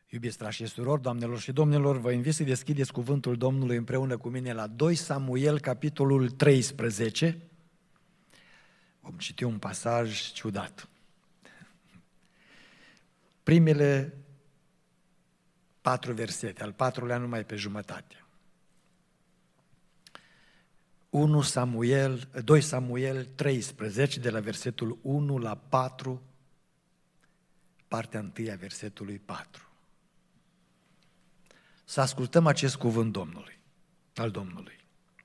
Iubiți frați și surori, doamnelor și domnilor, vă invit să deschideți cuvântul Domnului împreună cu mine la 2 Samuel, capitolul 13. Vom citi un pasaj ciudat. Primele 4 versete, al 4-lea numai pe jumătate. 2 Samuel 13, de la versetul 1 la 4, partea 1 a versetului 4. Să ascultăm acest cuvânt al Domnului.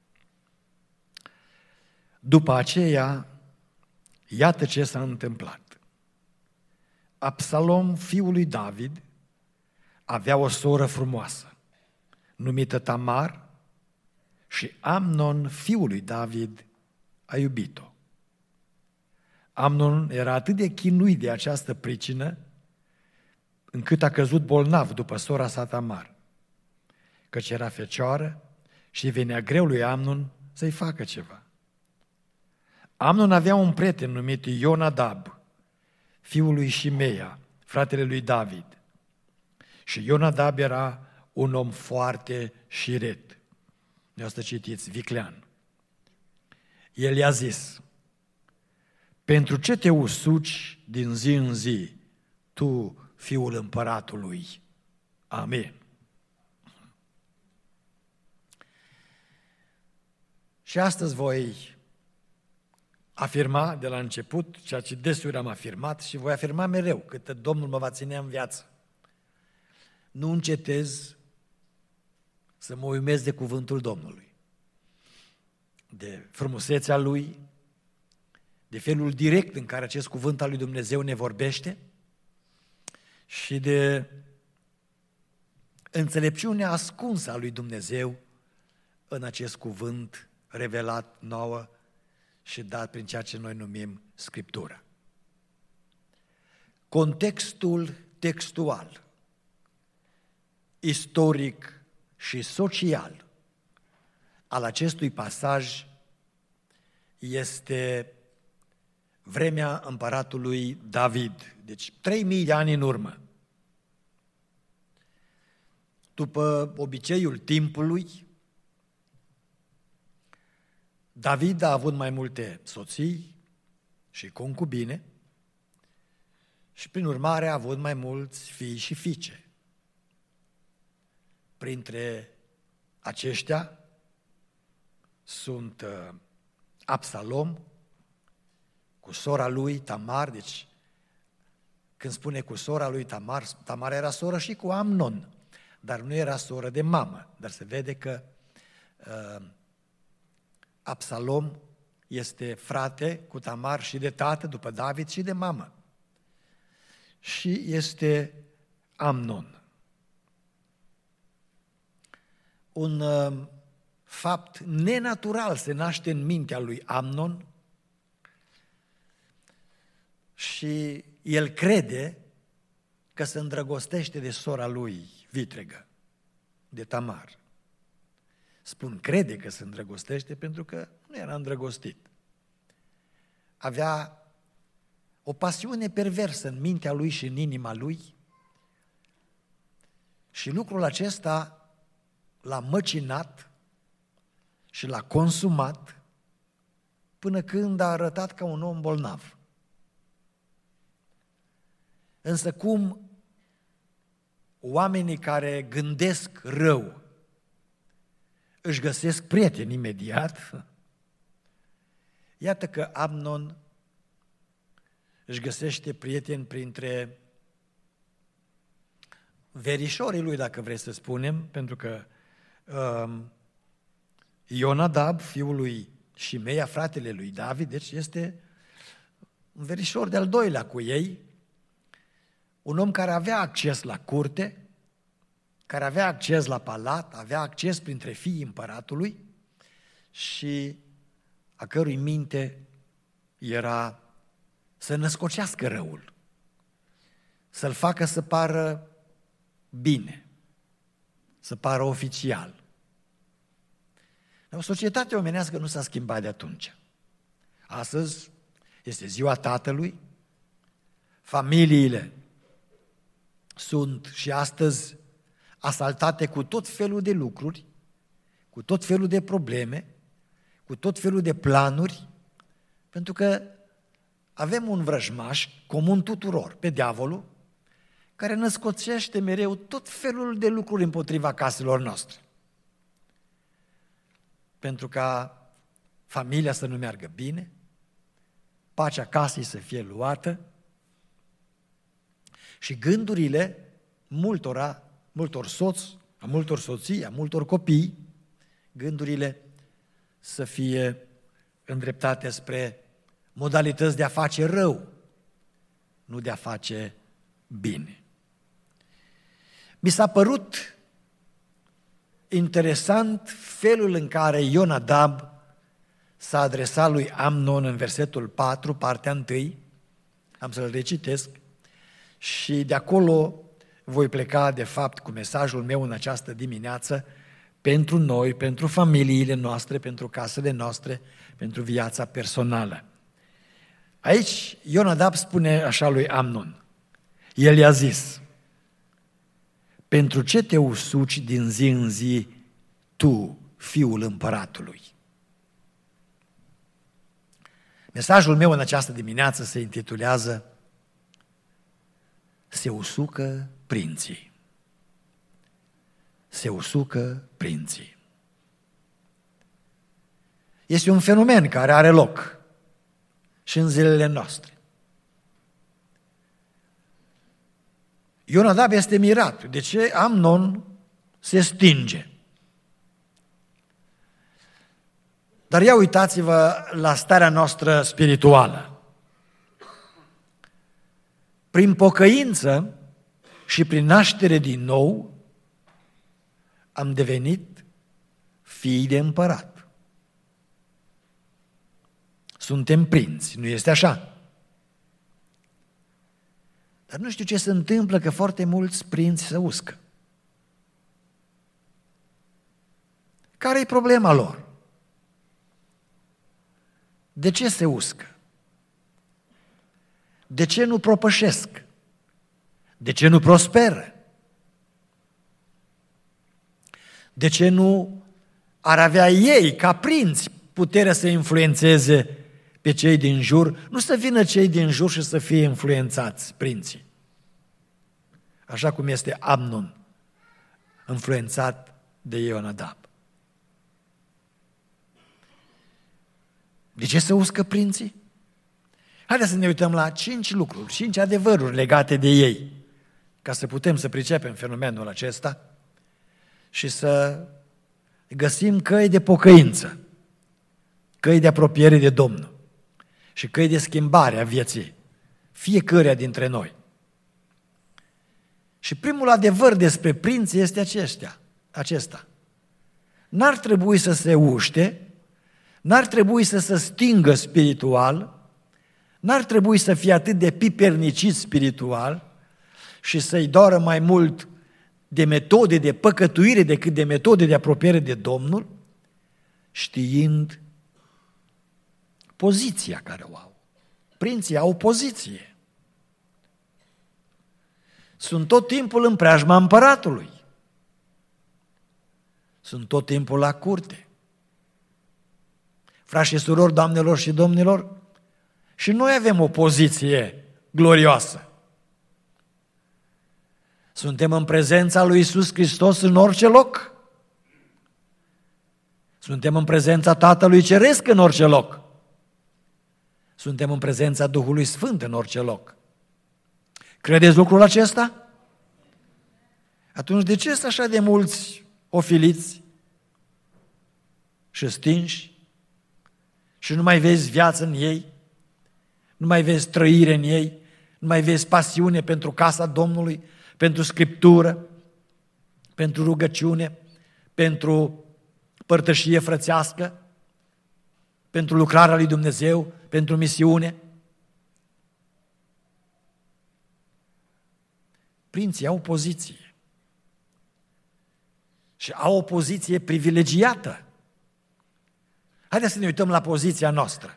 După aceea, iată ce s-a întâmplat. Absalom, fiul lui David, avea o soră frumoasă, numită Tamar, și Amnon, fiul lui David, a iubit-o. Amnon era atât de chinuit de această pricină, încât a căzut bolnav după sora sa Tamar, căci era fecioară și venea greu lui Amnon să-i facă ceva. Amnon avea un prieten numit Ionadab, fiul lui Șimeia, fratele lui David. Și Ionadab era un om foarte șiret. De asta citiți, viclean. El i-a zis: pentru ce te usuci din zi în zi, tu, fiul împăratului? Amin. Și astăzi voi afirma de la început ceea ce desuri am afirmat și voi afirma mereu, cât Domnul mă va ține în viață. Nu încetez să mă uimez de cuvântul Domnului, de frumusețea Lui, de felul direct în care acest cuvânt al lui Dumnezeu ne vorbește și de înțelepciunea ascunsă a lui Dumnezeu în acest cuvânt revelat nouă și dat prin ceea ce noi numim Scriptura. Contextul textual, istoric și social al acestui pasaj este vremea împăratului David, deci 3000 de ani în urmă. După obiceiul timpului, David a avut mai multe soții și concubine și prin urmare a avut mai mulți fii și fiice. Printre aceștia sunt Absalom cu sora lui Tamar, deci când spune cu sora lui Tamar, Tamar era soră și cu Amnon, dar nu era soră de mamă, dar se vede că Absalom este frate cu Tamar și de tată, după David, și de mamă. Și este Amnon. Un fapt nenatural se naște în mintea lui Amnon și el crede că se îndrăgostește de sora lui vitregă, de Tamar. Spun crede că se îndrăgostește pentru că nu era îndrăgostit. Avea o pasiune perversă în mintea lui și în inima lui și lucrul acesta l-a măcinat și l-a consumat până când a arătat ca un om bolnav. Însă cum oamenii care gândesc rău își găsesc prieteni imediat, iată că Amnon își găsește prieteni printre verișorii lui, dacă vrei să spunem, pentru că Ionadab, fiul lui Șimeia, fratele lui David, deci este un verișor de-al doilea cu ei, un om care avea acces la curte, care avea acces la palat, avea acces printre fiii împăratului și a cărui minte era să născocească răul, să-l facă să pară bine, să pară oficial. Dar o societate omenească nu s-a schimbat de atunci. Astăzi este ziua tatălui, familiile sunt și astăzi asaltate cu tot felul de lucruri, cu tot felul de probleme, cu tot felul de planuri, pentru că avem un vrăjmaș comun tuturor, pe diavolul, care născoțește mereu tot felul de lucruri împotriva caselor noastre. Pentru ca familia să nu meargă bine, pacea casei să fie luată și gândurile multor soți, a multor soții, a multor copii, gândurile să fie îndreptate spre modalități de a face rău, nu de a face bine. Mi s-a părut interesant felul în care Ionadab s-a adresat lui Amnon în versetul 4, partea 1, am să-l recitesc, și de acolo voi pleca, de fapt, cu mesajul meu în această dimineață pentru noi, pentru familiile noastre, pentru casele noastre, pentru viața personală. Aici Ionadab spune așa lui Amnon, el i-a zis, pentru ce te usuci din zi în zi tu, fiul împăratului? Mesajul meu în această dimineață se intitulează Se usucă prinții. Se usucă prinții. Este un fenomen care are loc și în zilele noastre. Ionadab este mirat. De ce Amnon se stinge? Dar ia uitați-vă la starea noastră spirituală. Prin pocăință și prin naștere din nou am devenit fii de împărat. Suntem prinți, nu este așa? Dar nu știu ce se întâmplă, că foarte mulți prinți se uscă. Care-i problema lor? De ce se uscă? De ce nu propășesc? De ce nu prosperă? De ce nu ar avea ei, ca prinți, puterea să influențeze pe cei din jur? Nu să vină cei din jur și să fie influențați, prinții. Așa cum este Amnon, influențat de Ionadab. De ce se uscă prinții? Haideți să ne uităm la 5 lucruri, 5 adevăruri legate de ei, ca să putem să pricepem fenomenul acesta și să găsim căi de pocăință, căi de apropiere de Domnul și căi de schimbare a vieții fiecăruia dintre noi. Și primul adevăr despre prinți este acesta. N-ar trebui să se uște, n-ar trebui să se stingă spiritual, n-ar trebui să fie atât de pipernicit spiritual și să-i doară mai mult de metode de păcătuire decât de metode de apropiere de Domnul, știind poziția care o au. Prinții au poziție. Sunt tot timpul în preajma împăratului. Sunt tot timpul la curte. Frați și surori, doamnelor și domnilor, și noi avem o poziție glorioasă. Suntem în prezența lui Iisus Hristos în orice loc. Suntem în prezența Tatălui Ceresc în orice loc. Suntem în prezența Duhului Sfânt în orice loc. Credeți lucrul acesta? Atunci de ce sunt așa de mulți ofiliți și stinși și nu mai vezi viață în ei, nu mai vezi trăire în ei, nu mai vezi pasiune pentru casa Domnului, pentru Scriptură, pentru rugăciune, pentru părtășie frățească, pentru lucrarea lui Dumnezeu, pentru misiune? Prinții au poziție și au o poziție privilegiată. Haideți să ne uităm la poziția noastră.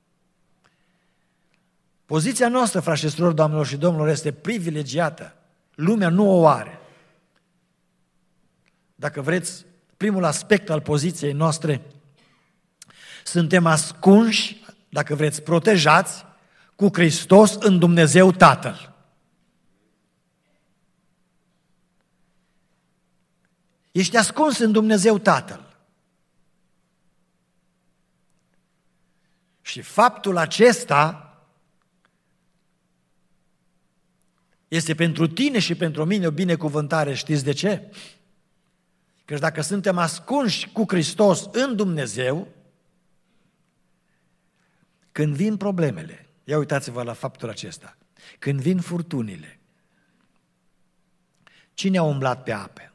Poziția noastră, frați și surori, doamnelor și domnilor, este privilegiată. lumea nu o are. Dacă vreți, primul aspect al poziției noastre, suntem ascunși, dacă vreți, protejați cu Hristos în Dumnezeu Tatăl. Ești ascuns în Dumnezeu Tatăl. Și faptul acesta este pentru tine și pentru mine o binecuvântare. Știți de ce? Căci dacă suntem ascunși cu Hristos în Dumnezeu, când vin problemele, ia uitați-vă la faptul acesta, când vin furtunile, cine a umblat pe ape?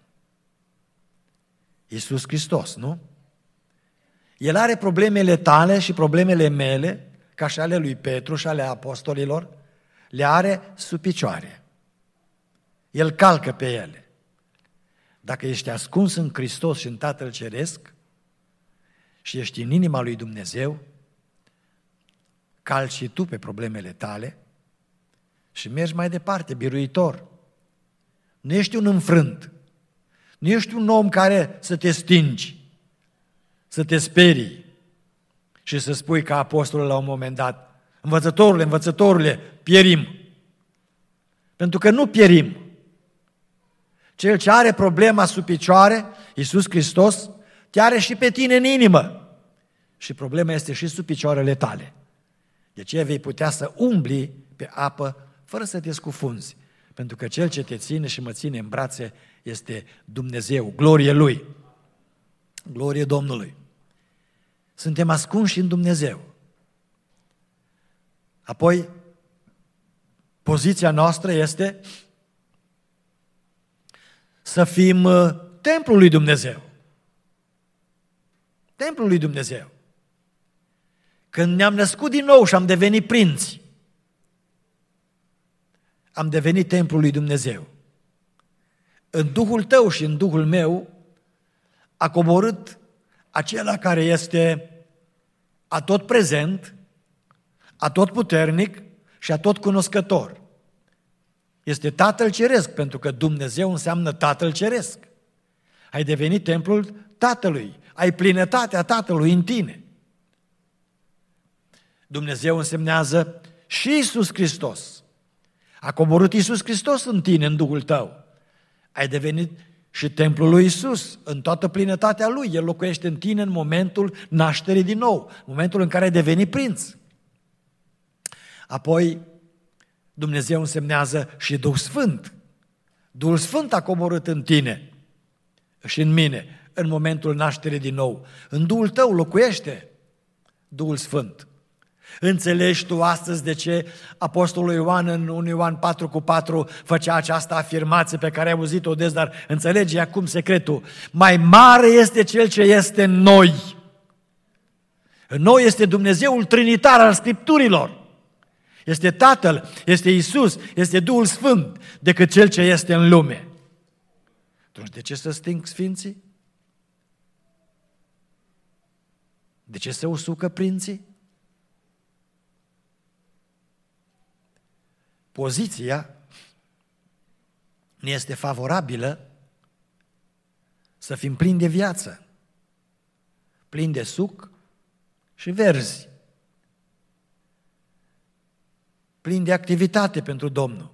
Iisus Hristos, nu? El are problemele tale și problemele mele, ca și ale lui Petru și ale apostolilor, le are sub picioare. El calcă pe ele. Dacă ești ascuns în Hristos și în Tatăl Ceresc și ești în inima lui Dumnezeu, calci și tu pe problemele tale și mergi mai departe, biruitor. Nu ești un înfrânt, nu ești un om care să te stingi, să te sperii și să spui ca apostolul la un moment dat, învățătorule, pierim. Pentru că nu pierim. Cel ce are problema sub picioare, Iisus Hristos, te are și pe tine în inimă. Și problema este și sub picioarele tale. De ce vei putea să umbli pe apă fără să te scufunzi. Pentru că Cel ce te ține și mă ține în brațe este Dumnezeu, glorie Lui. Glorie Domnului. Suntem ascunși în Dumnezeu. Apoi, poziția noastră este să fim templul lui Dumnezeu. Templul lui Dumnezeu. Când ne-am născut din nou și am devenit prinți, am devenit templul lui Dumnezeu. În Duhul tău și în Duhul meu a coborât acela care este atot prezent, atot puternic și atot cunoscător. Este Tatăl Ceresc, pentru că Dumnezeu înseamnă Tatăl Ceresc. Ai devenit templul Tatălui, ai plinătatea Tatălui în tine. Dumnezeu însemnează și Iisus Hristos. A coborât Iisus Hristos în tine, în Duhul tău. Ai devenit și templul lui Iisus, în toată plinătatea Lui. El locuiește în tine în momentul nașterii din nou, momentul în care ai devenit prinț. Apoi, Dumnezeu însemnează și Duh Sfânt. Duhul Sfânt a coborât în tine și în mine, în momentul nașterii din nou. În Duhul tău locuiește Duhul Sfânt. Înțelegi tu astăzi de ce Apostolul Ioan în 1 Ioan 4:4 făcea această afirmație pe care ai auzit-o des, dar înțelegi acum secretul. Mai mare este Cel ce este în noi. În noi este Dumnezeul trinitar al Scripturilor. Este Tatăl, este Iisus, este Duhul Sfânt decât Cel ce este în lume. Atunci de ce să sting sfinții? De ce se usucă prinții? Poziția ne este favorabilă să fim plini de viață, plini de suc și verzi, plini de activitate pentru Domnul.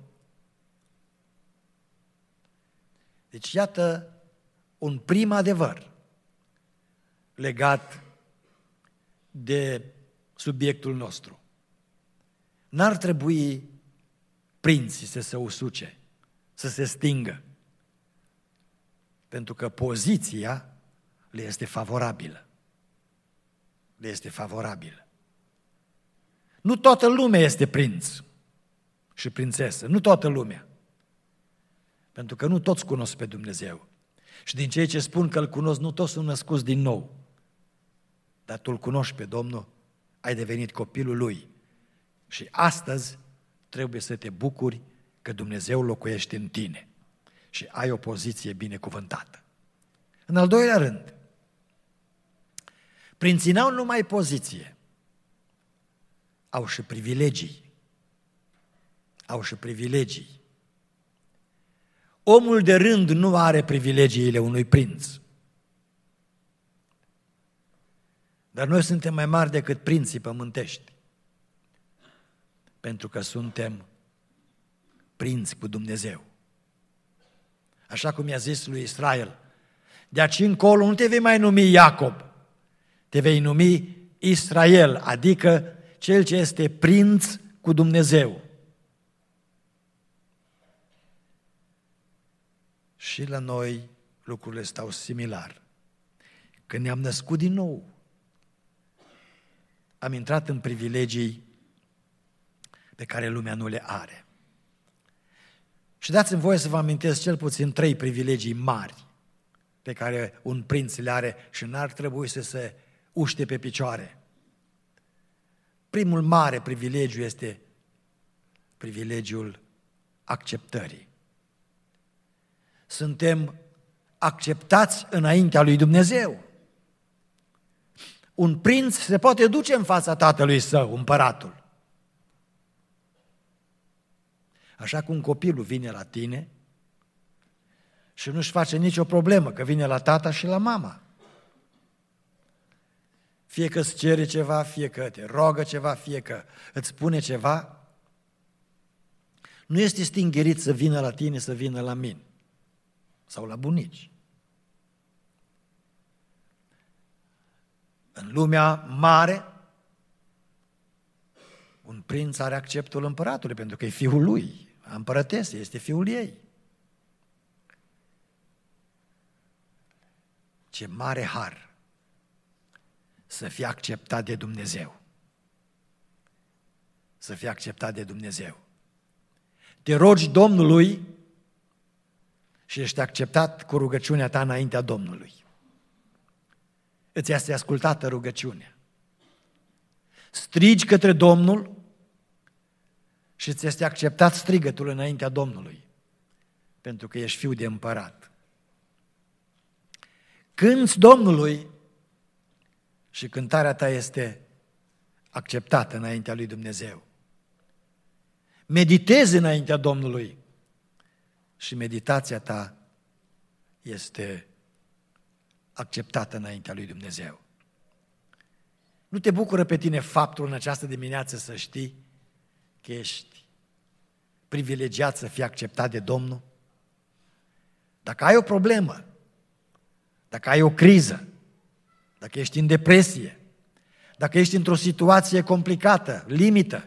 Deci iată un prim adevăr legat de subiectul nostru. N-ar trebui prinții să se usuce, să se stingă, pentru că poziția le este favorabilă. Le este favorabilă. Nu toată lumea este prinț și prințesă, nu toată lumea. Pentru că nu toți cunosc pe Dumnezeu. Și din cei ce spun că îl cunosc, nu toți sunt născuți din nou. Dar tu îl cunoști pe Domnul, ai devenit copilul Lui. Și astăzi trebuie să te bucuri că Dumnezeu locuiește în tine și ai o poziție binecuvântată. În al doilea rând, prinții n-au numai poziție, au și privilegii. Au și privilegii. Omul de rând nu are privilegiile unui prinț. Dar noi suntem mai mari decât prinții pământești, pentru că suntem prinți cu Dumnezeu. Așa cum i-a zis lui Israel, de aici încolo nu te vei mai numi Iacob, te vei numi Israel, adică cel ce este prinț cu Dumnezeu. Și la noi lucrurile stau similar. Când ne-am născut din nou, am intrat în privilegii pe care lumea nu le are. Și dați-mi voie să vă amintesc cel puțin 3 privilegii mari pe care un prinț le are și n-ar trebui să se uște pe picioare. Primul mare privilegiu este privilegiul acceptării. Suntem acceptați înaintea lui Dumnezeu. Un prinț se poate duce în fața tatălui său, împăratul. Așa cum copilul vine la tine și nu-și face nicio problemă că vine la tata și la mama. Fie că îți cere ceva, fie că te rogă ceva, fie că îți spune ceva, nu este stingerit să vină la tine, să vină la mine sau la bunici. În lumea mare, un prinț are acceptul împăratului, pentru că e fiul lui, a împărătesei, este fiul ei. Ce mare har să fie acceptat de Dumnezeu. Să fie acceptat de Dumnezeu. Te rogi Domnului și ești acceptat cu rugăciunea ta înaintea Domnului. Îți este ascultată rugăciunea. Strigi către Domnul și îți este acceptat strigătul înaintea Domnului, pentru că ești fiu de împărat. Cânți Domnului și cântarea ta este acceptată înaintea lui Dumnezeu. Meditezi înaintea Domnului și meditația ta este acceptată înaintea lui Dumnezeu. Nu te bucură pe tine faptul în această dimineață să știi că ești privilegiat să fii acceptat de Domnul? Dacă ai o problemă, dacă ai o criză, dacă ești în depresie, dacă ești într-o situație complicată, limită,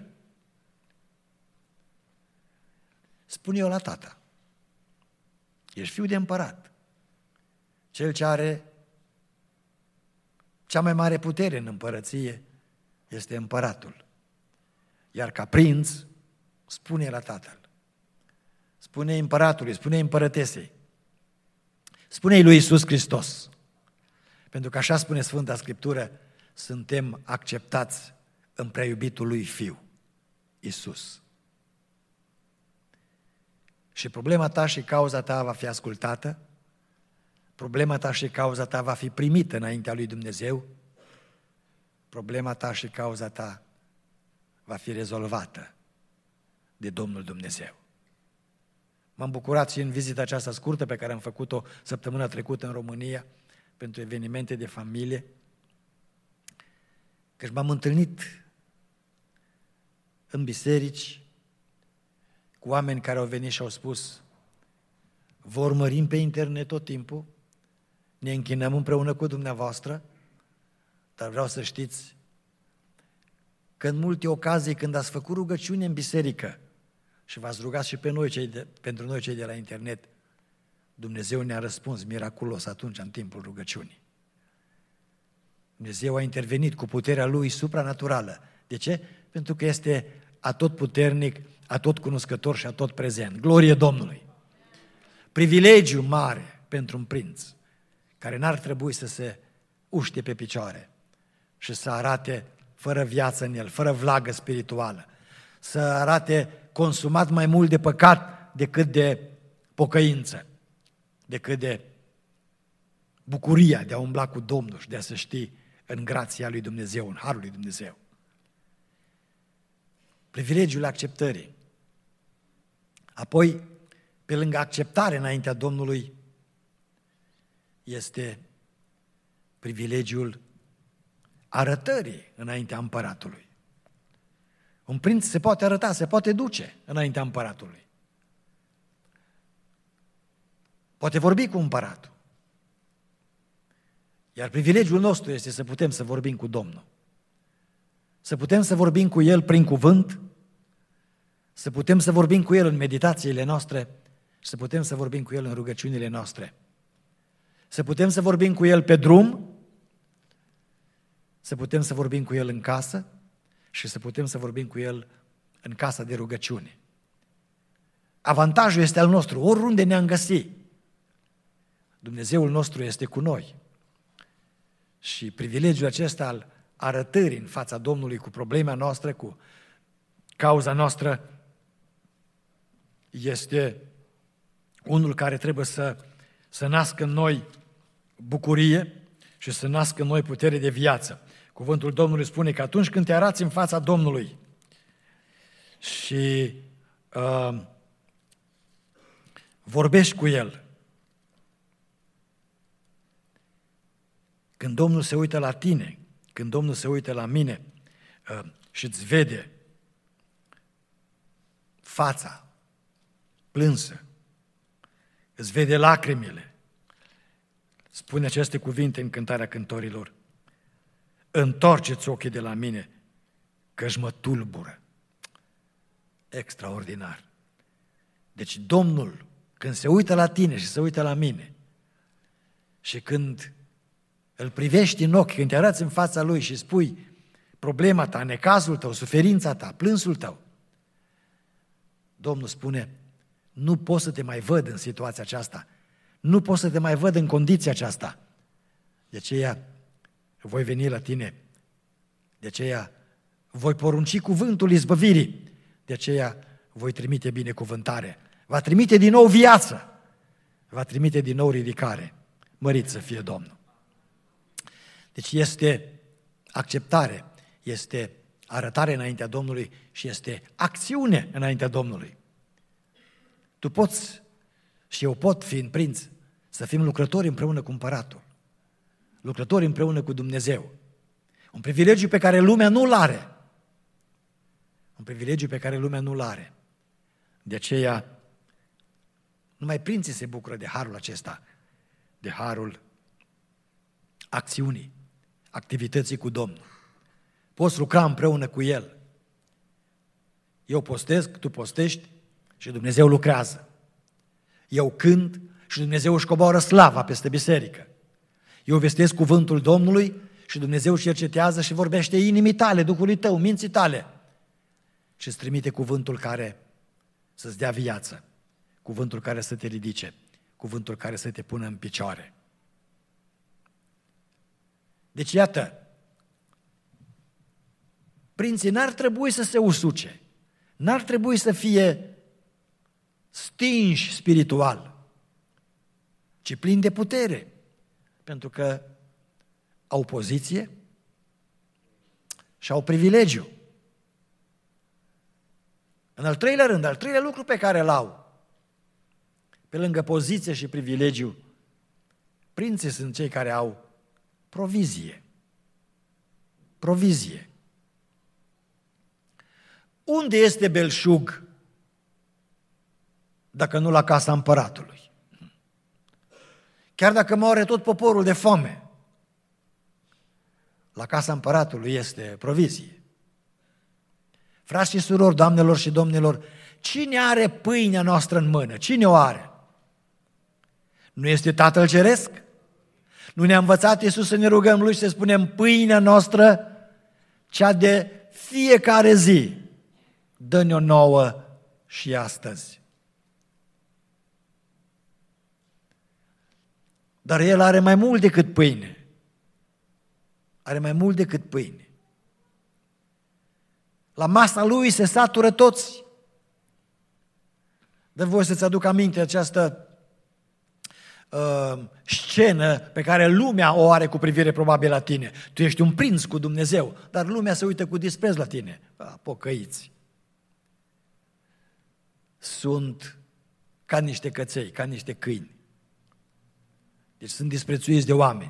spune-o la tata. Ești fiu de împărat. Cel ce are cea mai mare putere în împărăție este împăratul. Iar ca prinț, spune la tatăl. Spune împăratului, spune împărătesei. Spune-i lui Iisus Hristos. Pentru că așa spune Sfânta Scriptură, suntem acceptați în prea iubitul lui Fiu, Iisus. Și problema ta și cauza ta va fi ascultată, problema ta și cauza ta va fi primită înaintea lui Dumnezeu, problema ta și cauza ta va fi rezolvată de Domnul Dumnezeu. M-am bucurat și în vizita aceasta scurtă pe care am făcut-o săptămâna trecută în România pentru evenimente de familie, că m-am întâlnit în biserici cu oameni care au venit și au spus: vă urmărim pe internet tot timpul, ne închinăm împreună cu dumneavoastră, dar vreau să știți că în multe ocazii când ați făcut rugăciune în biserică și v-ați rugat și pe noi, pentru noi cei de la internet, Dumnezeu ne-a răspuns miraculos atunci în timpul rugăciunii. Dumnezeu a intervenit cu puterea Lui supranaturală. De ce? Pentru că este atotputernic, atotcunoscător și atotprezent. Glorie Domnului! Privilegiu mare pentru un prinț care n-ar trebui să se uște pe picioare și să arate fără viață în el, fără vlagă spirituală, să arate consumat mai mult de păcat decât de pocăință, decât de bucuria de a umbla cu Domnul și de a se ști în grația lui Dumnezeu, în harul lui Dumnezeu. Privilegiul acceptării. Apoi, pe lângă acceptare înaintea Domnului, este privilegiul arătării înaintea împăratului. Un prinț se poate arăta, se poate duce înaintea împăratului. Poate vorbi cu împăratul. Iar privilegiul nostru este să putem să vorbim cu Domnul. Să putem să vorbim cu El prin cuvânt, să putem să vorbim cu El în meditațiile noastre, să putem să vorbim cu El în rugăciunile noastre. Să putem să vorbim cu El pe drum, să putem să vorbim cu El în casă și să putem să vorbim cu El în casa de rugăciune. Avantajul este al nostru, oriunde ne-am găsit. Dumnezeul nostru este cu noi. Și privilegiul acesta al arătării în fața Domnului cu problema noastră, cu cauza noastră, este unul care trebuie să nască în noi bucurie și să nască în noi putere de viață. Cuvântul Domnului spune că atunci când te arăți în fața Domnului și vorbești cu El, când Domnul se uită la tine, când Domnul se uită la mine și îți vede fața plânsă, îți vede lacrimile, spune aceste cuvinte în Cântarea Cântărilor: întoarceți ochii de la mine, că-și mă tulbură. Extraordinar. Deci Domnul, când se uită la tine și se uită la mine și când îl privești în ochi, când te arăți în fața Lui și spui problema ta, necazul tău, suferința ta, plânsul tău, Domnul spune: nu pot să te mai văd în situația aceasta, nu pot să te mai văd în condiția aceasta. De aceea voi veni la tine, de aceea voi porunci cuvântul izbăvirii, de aceea voi trimite binecuvântare, va trimite din nou viață, va trimite din nou ridicare. Mărit să fie Domnul! Deci este acceptare, este arătare înaintea Domnului și este acțiune înaintea Domnului. Tu poți și eu pot, fiind prinț, să fim lucrători împreună cu împăratul, lucrători împreună cu Dumnezeu. Un privilegiu pe care lumea nu-l are. Un privilegiu pe care lumea nu-l are. De aceea, numai prinții se bucură de harul acesta, de harul acțiunii, activității cu Domnul. Poți lucra împreună cu El. Eu postez, tu postești și Dumnezeu lucrează. Eu cânt și Dumnezeu își coboară slava peste biserică. Eu vestesc cuvântul Domnului și Dumnezeu cercetează și vorbește inimii tale, Duhului tău, minții tale și îți trimite cuvântul care să-ți dea viață, cuvântul care să te ridice, cuvântul care să te pună în picioare. Deci iată, prinții n-ar trebui să se usuce, n-ar trebui să fie stinși spiritual, ci plini de putere, pentru că au poziție și au privilegiu. În al treilea rând, al treilea lucru pe care îl au, pe lângă poziție și privilegiu, prinții sunt cei care au provizie. Provizie. Unde este belșug dacă nu la casa împăratului? Chiar dacă moare tot poporul de foame, la casa împăratului este provizie. Frați și surori, doamnelor și domnilor, cine are pâinea noastră în mână? Cine o are? Nu este Tatăl Ceresc? Nu ne-a învățat Iisus să ne rugăm Lui și să spunem: pâinea noastră, cea de fiecare zi, dă-ne-o nouă și astăzi. Dar El are mai mult decât pâine. Are mai mult decât pâine. La masa Lui se satură toți. Dă voie să-ți aduc aminte această scenă pe care lumea o are cu privire probabil la tine. Tu ești un prinț cu Dumnezeu, dar lumea se uită cu dispreț la tine. Pocăiți. Sunt ca niște căței, ca niște câini. Deci sunt disprețuiți de oameni.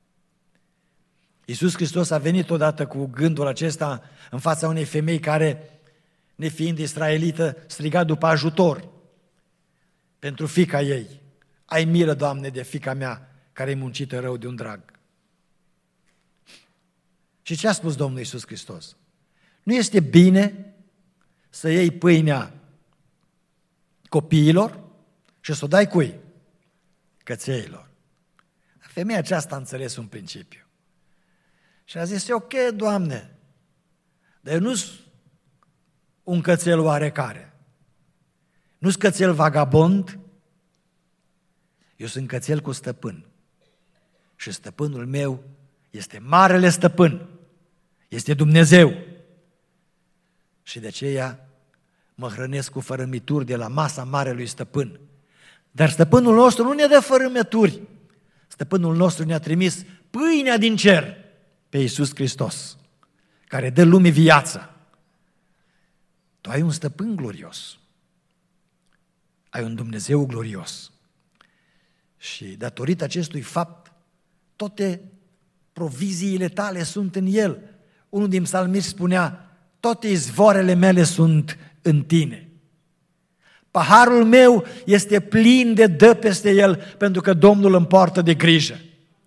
Iisus Hristos a venit odată cu gândul acesta în fața unei femei care, nefiind israelită, striga după ajutor pentru fiica ei. Ai milă, Doamne, de fiica mea care e muncită rău de un drag. Și ce a spus Domnul Iisus Hristos? Nu este bine să iei pâinea copiilor și să o dai cui? Cățeilor. Femeia aceasta a înțeles un principiu. Și a zis, ok, Doamne, dar eu nu-s un cățel oarecare. Nu-s cățel vagabond, eu sunt cățel cu stăpân. Și stăpânul meu este marele stăpân, este Dumnezeu. Și de aceea mă hrănesc cu fărâmituri de la masa marelui stăpân. Dar stăpânul nostru nu ne dă fărâmituri. Stăpânul nostru ne-a trimis pâinea din cer pe Iisus Hristos, care dă lumii viață. Tu ai un stăpân glorios. Ai un Dumnezeu glorios. Și datorită acestui fapt, toate proviziile tale sunt în El. Unul din psalmiști spunea, toate izvoarele mele sunt în tine. Paharul meu este plin de dă peste el, pentru că Domnul îmi poartă de grijă.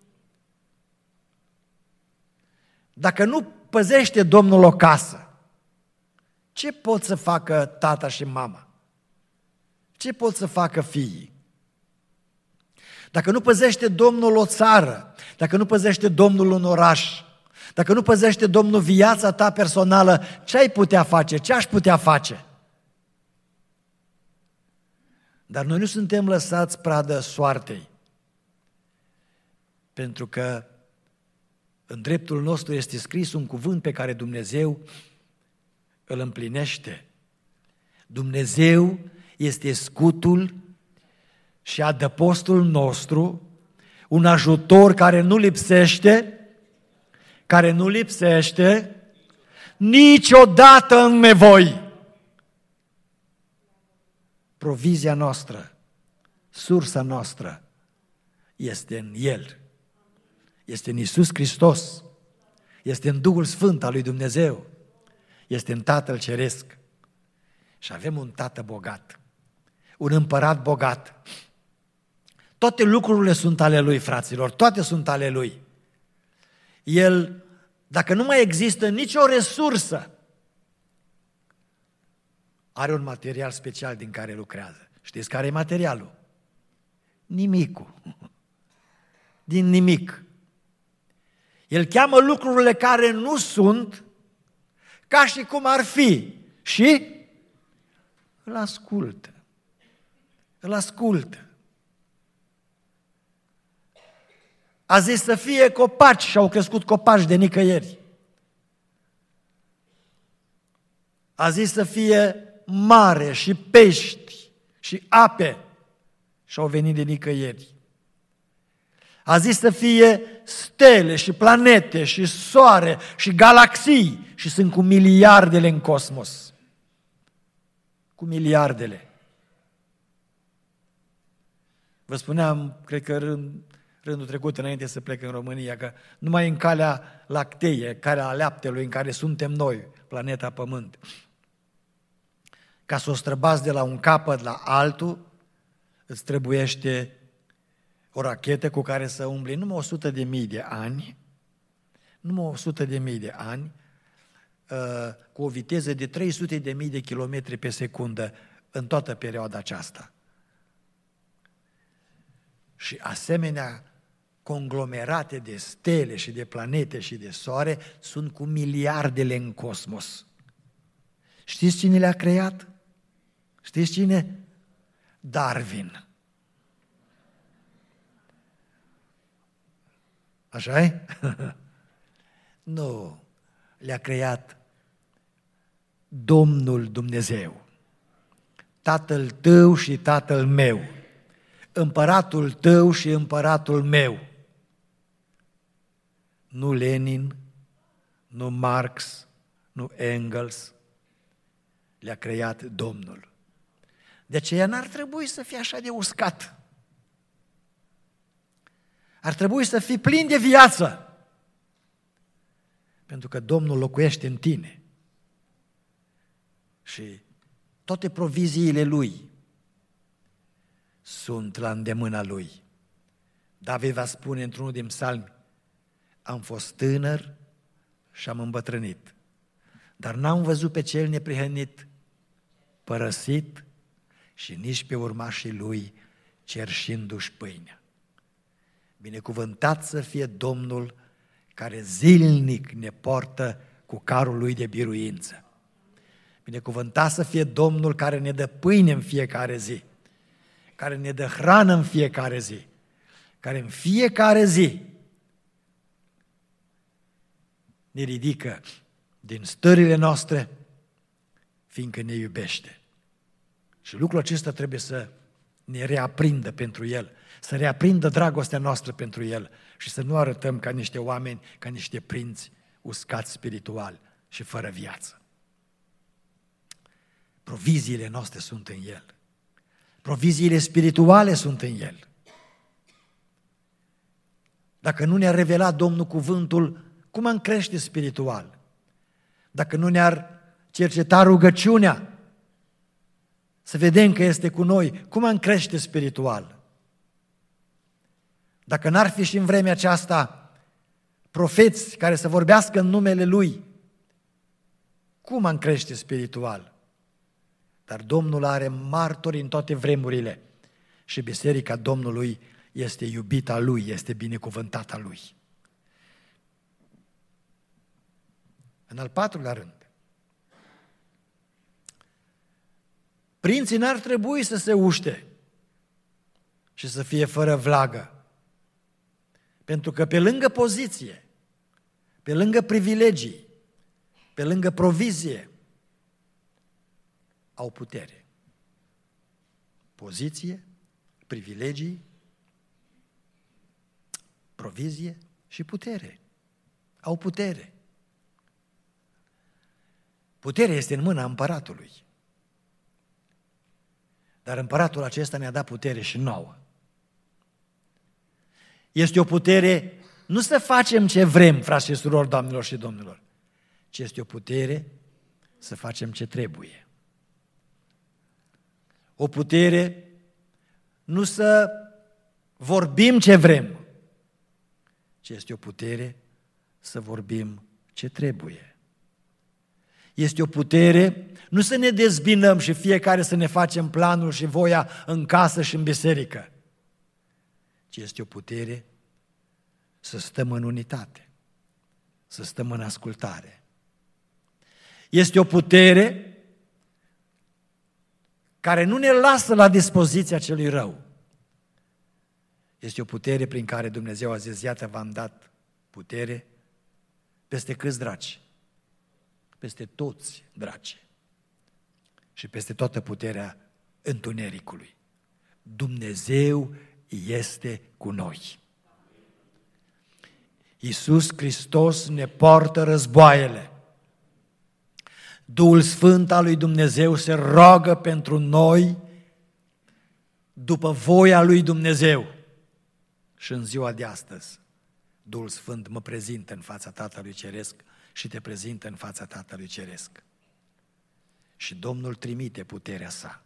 Dacă nu păzește Domnul o casă, ce pot să facă tata și mama? Ce pot să facă fiii? Dacă nu păzește Domnul o țară, dacă nu păzește Domnul un oraș, dacă nu păzește Domnul viața ta personală, ce ai putea face? Ce aș putea face? Dar noi nu suntem lăsați pradă soartei, pentru că în dreptul nostru este scris un cuvânt pe care Dumnezeu îl împlinește. Dumnezeu este scutul și adăpostul nostru, un ajutor care nu lipsește niciodată în nevoi. Provizia noastră, sursa noastră este în El, este în Iisus Hristos, este în Duhul Sfânt al lui Dumnezeu, este în Tatăl Ceresc. Și avem un Tată bogat, un împărat bogat. Toate lucrurile sunt ale Lui, fraților, toate sunt ale Lui. El, dacă nu mai există nicio resursă, are un material special din care lucrează. Știți care e materialul? Nimicul. Din nimic. El cheamă lucrurile care nu sunt ca și cum ar fi și îl ascultă. Îl ascultă. A zis să fie copaci și au crescut copaci de nicăieri. A zis să fie mare și pești și ape și au venit de nicăieri. A zis să fie stele și planete și soare și galaxii și sunt cu miliardele în cosmos. Cu miliardele. Vă spuneam, cred că rândul trecut înainte să plec în România, că numai în calea lacteie, calea laptelui în care suntem noi, planeta Pământ, ca să o străbați de la un capăt la altul, îți trebuiește o rachetă cu care să umbli numai 100.000 de ani, cu o viteză de 300.000 de kilometri pe secundă în toată perioada aceasta. Și asemenea conglomerate de stele și de planete și de soare sunt cu miliardele în cosmos. Știți cine le-a creat? Știți cine? Darwin. Așa-i? Nu, le-a creat Domnul Dumnezeu, Tatăl tău și Tatăl meu, Împăratul tău și Împăratul meu. Nu Lenin, nu Marx, nu Engels, le-a creat Domnul. De aceea n-ar trebui să fii așa de uscat. Ar trebui să fii plin de viață. Pentru că Domnul locuiește în tine. Și toate proviziile Lui sunt la îndemâna Lui. David va spune într-unul din psalmi: am fost tânăr și am îmbătrânit, dar n-am văzut pe cel neprihănit părăsit și nici pe urmașii lui cerșindu-și pâinea. Binecuvântat să fie Domnul care zilnic ne poartă cu carul lui de biruință. Binecuvântat să fie Domnul care ne dă pâine în fiecare zi, care ne dă hrană în fiecare zi, care în fiecare zi ne ridică din stările noastre, fiindcă ne iubește. Și lucrul acesta trebuie să ne reaprindă pentru El, să reaprindă dragostea noastră pentru El și să nu arătăm ca niște oameni, ca niște prinți uscați spiritual și fără viață. Proviziile noastre sunt în El. Proviziile spirituale sunt în El. Dacă nu ne-ar revela Domnul cuvântul, cum am crește spiritual? Dacă nu ne-ar cerceta rugăciunea, să vedem că este cu noi, cum am crește spiritual? Dacă n-ar fi și în vremea aceasta profeți care să vorbească în numele Lui, cum am crește spiritual? Dar Domnul are martori în toate vremurile și biserica Domnului este iubita Lui, este binecuvântata Lui. În al patrulea rând, prinții n-ar trebui să se uște și să fie fără vlagă, pentru că pe lângă poziție, pe lângă privilegii, pe lângă provizie, au putere. Poziție, privilegii, provizie și putere. Au putere. Puterea este în mâna împăratului. Dar împăratul acesta ne-a dat putere și nouă. Este o putere nu să facem ce vrem, frați și surori, doamnelor și domnilor, ci este o putere să facem ce trebuie. O putere nu să vorbim ce vrem, ci este o putere să vorbim ce trebuie. Este o putere nu să ne dezbinăm și fiecare să ne facem planul și voia în casă și în biserică, ci este o putere să stăm în unitate, să stăm în ascultare. Este o putere care nu ne lasă la dispoziția celui rău. Este o putere prin care Dumnezeu a zis: iată, v-am dat putere peste câți draci? Peste toți draci și peste toată puterea întunericului. Dumnezeu este cu noi. Iisus Hristos ne poartă războaiele. Duhul Sfânt al lui Dumnezeu se roagă pentru noi după voia lui Dumnezeu. Și în ziua de astăzi, Duhul Sfânt mă prezintă în fața Tatălui Ceresc și te prezintă în fața Tatălui Ceresc. Și Domnul trimite puterea sa.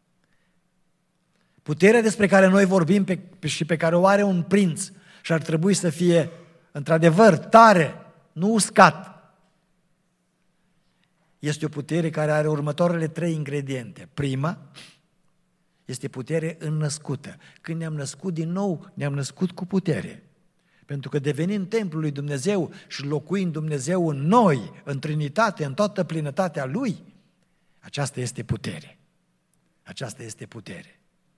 Puterea despre care noi vorbim și pe care o are un prinț și ar trebui să fie într-adevăr tare, nu uscat. Este o putere care are următoarele 3 ingrediente. Prima este putere înnăscută. Când ne-am născut din nou, ne-am născut cu putere. Pentru că devenind templul lui Dumnezeu și locuind Dumnezeu în noi, în Trinitate, în toată plinătatea Lui, aceasta este putere. Aceasta este putere.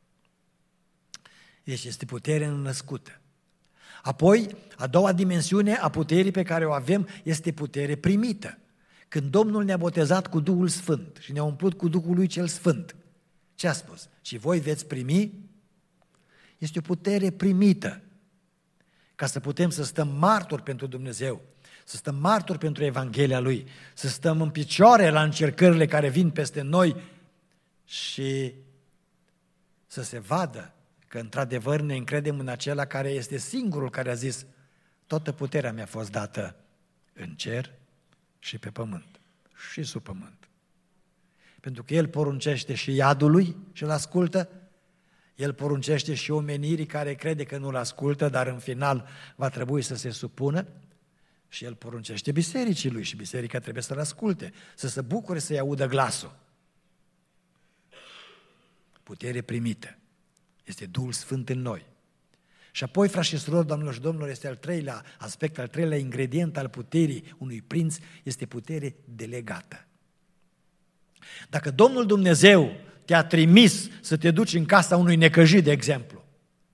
Deci este putere înnăscută. Apoi, a doua dimensiune a puterii pe care o avem este putere primită. Când Domnul ne-a botezat cu Duhul Sfânt și ne-a umplut cu Duhul Lui cel Sfânt, ce a spus? Și voi veți primi? Este o putere primită. Ca să putem să stăm martori pentru Dumnezeu, să stăm martori pentru Evanghelia Lui, să stăm în picioare la încercările care vin peste noi și să se vadă că într-adevăr ne încredem în acela care este singurul care a zis: toată puterea mi-a fost dată în cer și pe pământ și sub pământ. Pentru că El poruncește și iadului și îl ascultă, El poruncește și omenirii care crede că nu-l ascultă, dar în final va trebui să se supună, și El poruncește bisericii Lui și biserica trebuie să-l asculte, să se bucure să-i audă glasul. Putere primită. Este Duhul Sfânt în noi. Și apoi, frați și surori, doamnelor și domnilor, este al treilea aspect, al treilea ingredient al puterii unui prinț, este putere delegată. Dacă Domnul Dumnezeu te-a trimis să te duci în casa unui necăjit, de exemplu,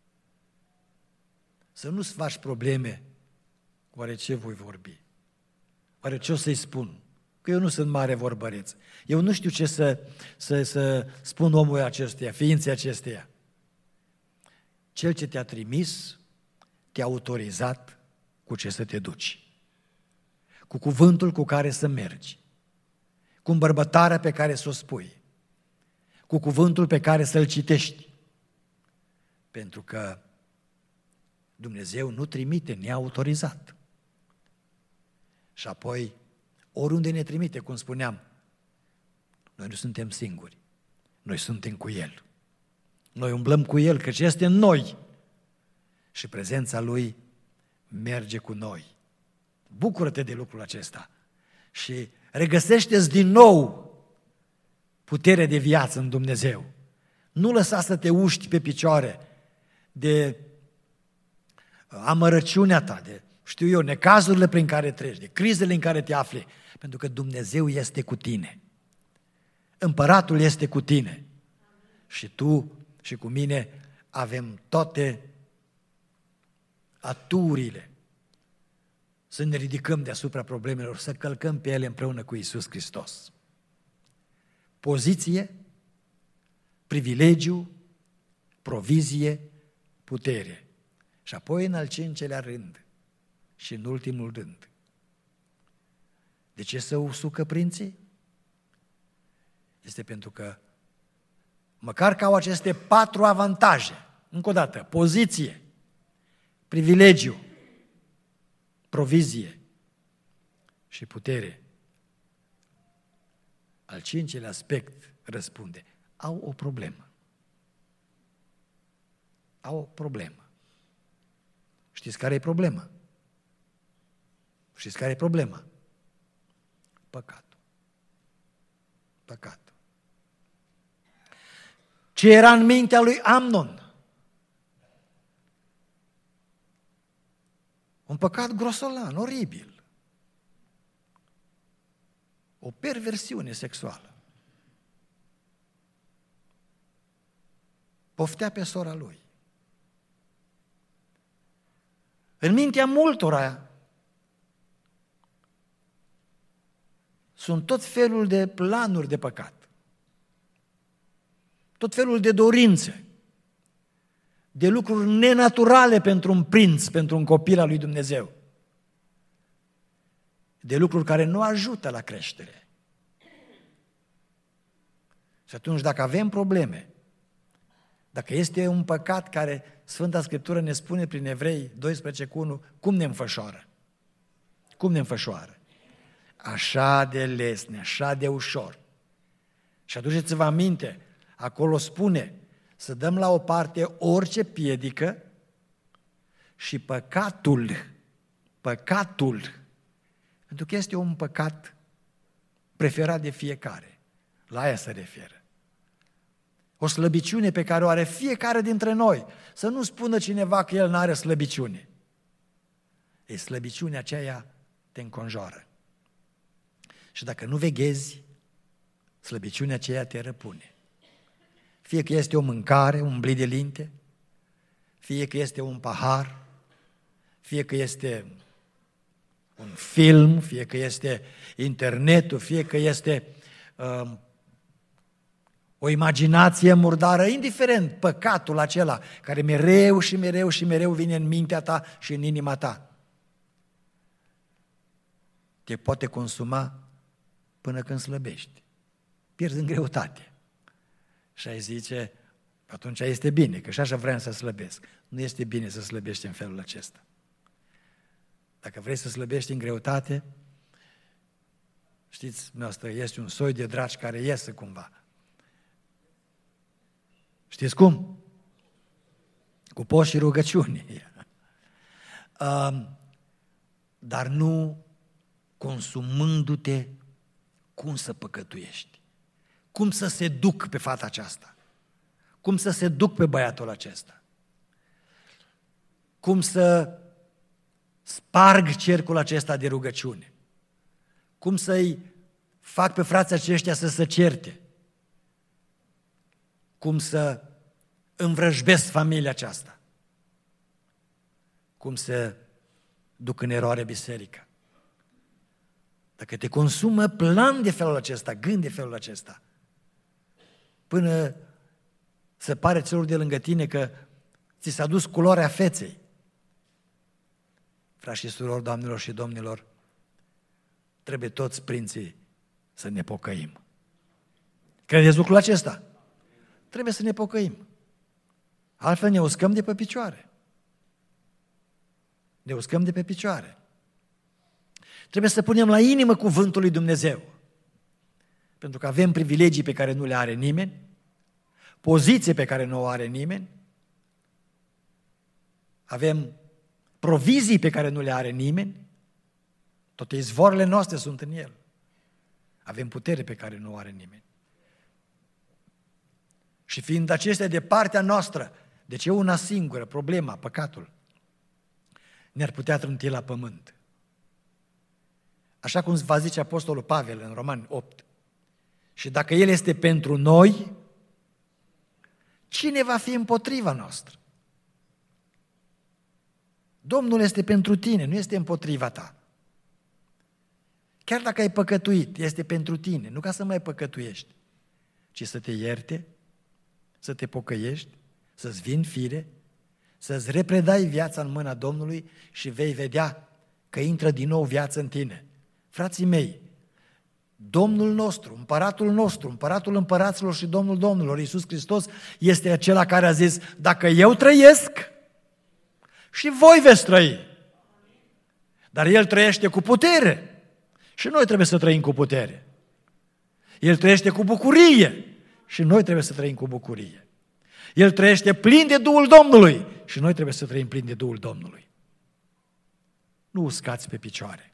să nu-ți faci probleme, oare ce voi vorbi? Oare ce o să-i spun? Că eu nu sunt mare vorbăreț. Eu nu știu ce să spun omului acestuia, ființei acesteia. Cel ce te-a trimis, te-a autorizat cu ce să te duci, cu cuvântul cu care să mergi, cu îmbărbătarea pe care să o spui, cu cuvântul pe care să-l citești. Pentru că Dumnezeu nu trimite neautorizat. Și apoi, oriunde ne trimite, cum spuneam, noi nu suntem singuri, noi suntem cu El. Noi umblăm cu El, căci este în noi și prezența Lui merge cu noi. Bucură-te de lucrul acesta și regăsește-ți din nou puterea de viață în Dumnezeu. Nu lăsa să te uști pe picioare de amărăciunea ta, de, știu eu, necazurile prin care treci, de crizele în care te afli, pentru că Dumnezeu este cu tine. Împăratul este cu tine și tu și cu mine avem toate aturile să ne ridicăm deasupra problemelor, să călcăm pe ele împreună cu Iisus Hristos. Poziție, privilegiu, provizie, putere. Și apoi în al cincelea rând și în ultimul rând. De ce să usucă prinții? Este pentru că măcar că au aceste 4 avantaje, încă o dată, poziție, privilegiu, provizie și putere. Al 5-lea aspect răspunde: au o problemă. Au o problemă. Știți care e problema? Știți care e problema? Păcatul. Păcatul. Ce era în mintea lui Amnon? Un păcat grosolan, oribil. O perversiune sexuală. Poftea pe sora lui. În mintea multora sunt tot felul de planuri de păcat, tot felul de dorințe, de lucruri nenaturale pentru un prinț, pentru un copil al lui Dumnezeu, de lucruri care nu ajută la creștere. Și atunci, dacă avem probleme, dacă este un păcat care Sfânta Scriptură ne spune prin Evrei 12:1, cum ne înfășoară? Cum ne înfășoară? Așa de lesne, așa de ușor. Și aduceți-vă aminte, acolo spune să dăm la o parte orice piedică și păcatul, pentru că este un păcat preferat de fiecare, la aia se referă. O slăbiciune pe care o are fiecare dintre noi. Să nu spună cineva că el nu are slăbiciune. E slăbiciunea aceea te înconjoară. Și dacă nu veghezi, slăbiciunea aceea te răpune. Fie că este o mâncare, un blid de linte, fie că este un pahar, fie că este un film, fie că este internetul, fie că este o imaginație murdară, indiferent, păcatul acela care mereu și mereu și mereu vine în mintea ta și în inima ta. Te poate consuma până când slăbești. Pierzi în greutate. Și ai zice, Atunci este bine, că și așa vreau să slăbesc. Nu este bine să slăbești în felul acesta. Dacă vrei să slăbești în greutate, știți, noastră, este un soi de dragi care iese cumva. Știți cum? Cu post și rugăciuni. Dar nu consumându-te cum să păcătuiești. Cum să se duc pe fata aceasta. Cum să se duc pe băiatul acesta. Cum să sparg cercul acesta de rugăciune. Cum să-i fac pe frații aceștia să se certe. Cum să învrăjbesc familia aceasta. Cum să duc în eroare biserica. Dacă te consumă plan de felul acesta, gând de felul acesta, până se pare celor de lângă tine că ți s-a dus culoarea feței. Frați și surori, doamnelor și domnilor, trebuie toți prinții să ne pocăim. Credeți lucrul acesta? Trebuie să ne pocăim. Altfel ne uscăm de pe picioare. Ne uscăm de pe picioare. Trebuie să punem la inimă cuvântul lui Dumnezeu. Pentru că avem privilegii pe care nu le are nimeni, poziție pe care nu o are nimeni, avem provizii pe care nu le are nimeni, toate izvoarele noastre sunt în el. Avem putere pe care nu o are nimeni. Și fiind acestea de partea noastră, deci e una singură, problema, păcatul, ne-ar putea trânti la pământ. Așa cum va zice Apostolul Pavel în Romani 8. Și dacă El este pentru noi, cine va fi împotriva noastră? Domnul este pentru tine, nu este împotriva ta. Chiar dacă ai păcătuit, este pentru tine, nu ca să mai păcătuiești, ci să te ierte, să te pocăiești, să-ți vin fire, să-ți repredai viața în mâna Domnului și vei vedea că intră din nou viață în tine. Frații mei, Domnul nostru, împăratul împăraților și Domnul domnilor, Iisus Hristos, este acela care a zis, dacă eu trăiesc, și voi veți trăi. Dar El trăiește cu putere și noi trebuie să trăim cu putere. El trăiește cu bucurie și noi trebuie să trăim cu bucurie. El trăiește plin de Duhul Domnului și noi trebuie să trăim plin de Duhul Domnului. Nu uscați pe picioare.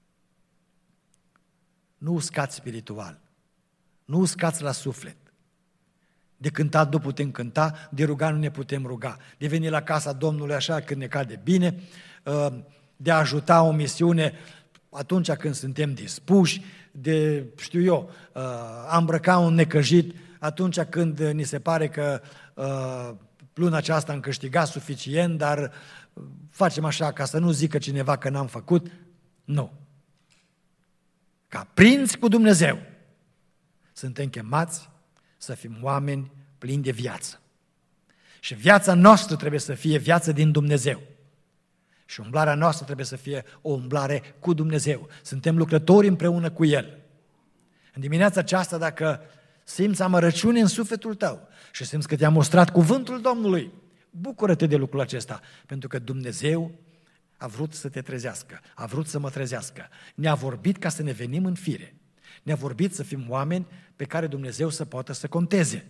Nu uscați spiritual. Nu uscați la suflet. De cântat nu putem cânta, de rugat nu ne putem ruga. De veni la casa Domnului așa când ne cade bine, de a ajuta o misiune atunci când suntem dispuși, de, a îmbrăca un necăjit atunci când ni se pare că luna aceasta am câștigat suficient, dar facem așa ca să nu zică cineva că n-am făcut. Nu. Ca prinți cu Dumnezeu suntem chemați să fim oameni plini de viață. Și viața noastră trebuie să fie viață din Dumnezeu. Și umblarea noastră trebuie să fie o umblare cu Dumnezeu. Suntem lucrători împreună cu El. În dimineața aceasta, dacă simți amărăciune în sufletul tău și simți că te-a mostrat cuvântul Domnului, bucură-te de lucrul acesta, pentru că Dumnezeu a vrut să te trezească, a vrut să mă trezească. Ne-a vorbit ca să ne venim în fire. Ne-a vorbit să fim oameni pe care Dumnezeu să poată să conteze,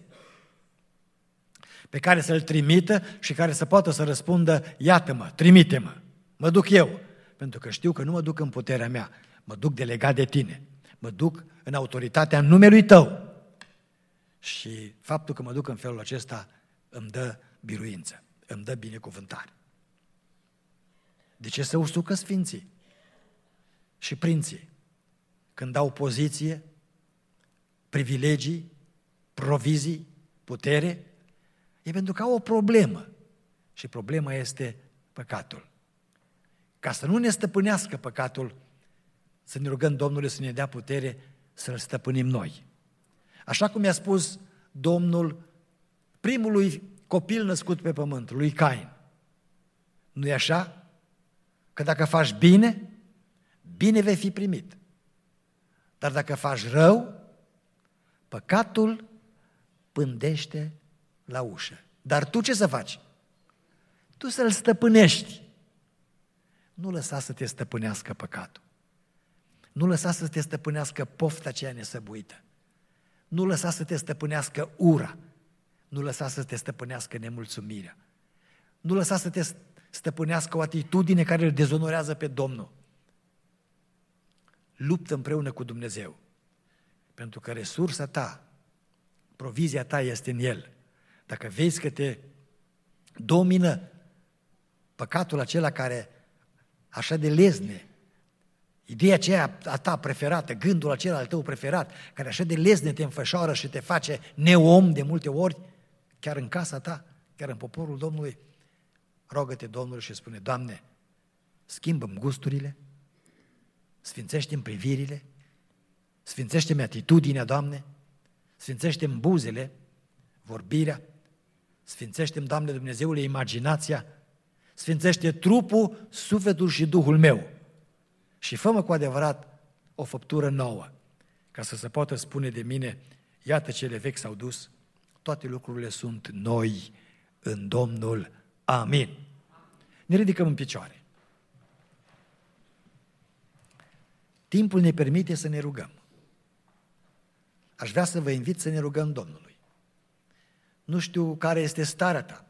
pe care să-L trimită și care să poată să răspundă, iată-mă, trimite-mă, mă duc eu, pentru că știu că nu mă duc în puterea mea, mă duc delegat de tine, mă duc în autoritatea numelui tău. Și faptul că mă duc în felul acesta îmi dă biruință, îmi dă binecuvântare. De ce să usucă sfinții și prinții când au poziție, privilegii, provizii, putere? E pentru că au o problemă și problema este păcatul. Ca să nu ne stăpânească păcatul, să ne rugăm Domnului să ne dea putere să-L stăpânim noi. Așa cum i-a spus Domnul primului copil născut pe pământ, lui Cain. Nu-i așa? Că dacă faci bine, bine vei fi primit. Dar dacă faci rău, păcatul pândește la ușă. Dar tu ce să faci? Tu să-l stăpânești. Nu lăsa să te stăpânească păcatul. Nu lăsa să te stăpânească pofta aceea nesăbuită. Nu lăsa să te stăpânească ura. Nu lăsa să te stăpânească nemulțumirea. Nu lăsa să te stăpânească o atitudine care îl dezonorează pe Domnul. Luptă împreună cu Dumnezeu. Pentru că resursa ta, provizia ta este în El. Dacă vezi că te domină păcatul acela care așa de lezne, ideea aceea a ta preferată, gândul acela al tău preferat, care așa de lezne te înfășoară și te face neom de multe ori, chiar în casa ta, chiar în poporul Domnului, rogă-te Domnului și spune: Doamne, schimbă-mi gusturile, sfințește-mi privirile, sfințește-mi atitudinea, Doamne, sfințește-mi buzele, vorbirea, sfințește-mi, Doamne Dumnezeule, imaginația, sfințește trupul, sufletul și Duhul meu și fă-mă cu adevărat o făptură nouă, ca să se poată spune de mine: iată, cele vechi s-au dus, toate lucrurile sunt noi în Domnul. Amin. Ne ridicăm în picioare. Timpul ne permite să ne rugăm. Aș vrea să vă invit să ne rugăm Domnului. Nu știu care este starea ta.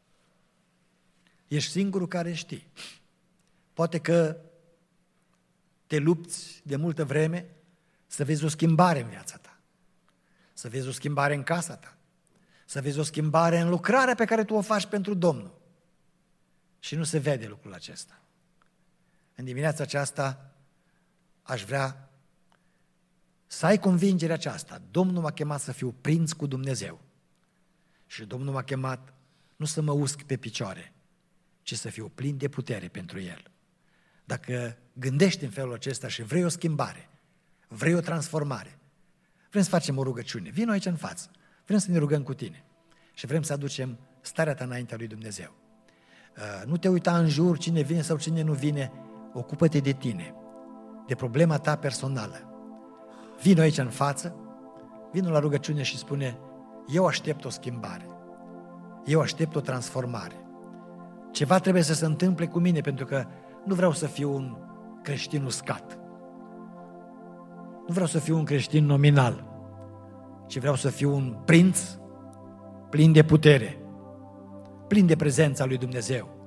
Ești singurul care știi. Poate că te lupți de multă vreme să vezi o schimbare în viața ta, să vezi o schimbare în casa ta, să vezi o schimbare în lucrarea pe care tu o faci pentru Domnul. Și nu se vede lucrul acesta. În dimineața aceasta aș vrea să ai convingerea aceasta. Domnul m-a chemat să fiu prins cu Dumnezeu. Și Domnul m-a chemat nu să mă usc pe picioare, ci să fiu plin de putere pentru El. Dacă gândești în felul acesta și vrei o schimbare, vrei o transformare, vrem să facem o rugăciune, vino aici în față, vrem să ne rugăm cu tine și vrem să aducem starea ta înaintea lui Dumnezeu. Nu te uita în jur cine vine sau cine nu vine, ocupă-te de tine, de problema ta personală. Vino aici în față, vino la rugăciune și spune: eu aștept o schimbare, eu aștept o transformare. Ceva trebuie să se întâmple cu mine, pentru că nu vreau să fiu un creștin uscat. Nu vreau să fiu un creștin nominal, ci vreau să fiu un prinț plin de putere, plin de prezența lui Dumnezeu.